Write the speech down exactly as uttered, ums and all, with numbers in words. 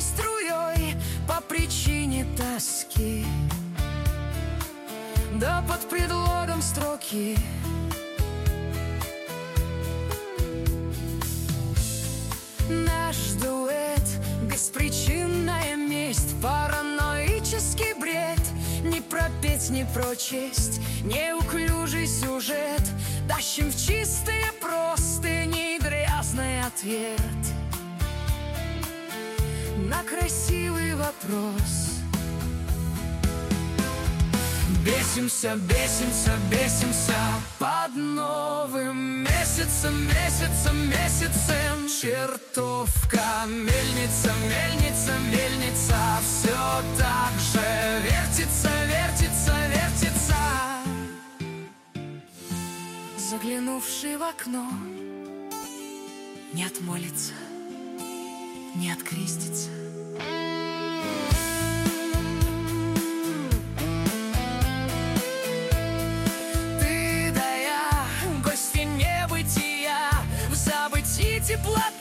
струей по причине тоски, да под предлогом строки. Наш дуэт — беспричинная месть, параноический бред. Не пропеть, не прочесть, неуклюжий сюжет. Тащим в чистые простыни грязный ответ на красивый вопрос. Бесимся, бесимся, бесимся под новым месяцем, месяцем, месяцем. Чертовка, мельница, мельница, мельница, все так же вертится, вертится, вертится. Заглянувший в окно не отмолится, не открестится. Ты да я, гости небытия, в забытии теплоты.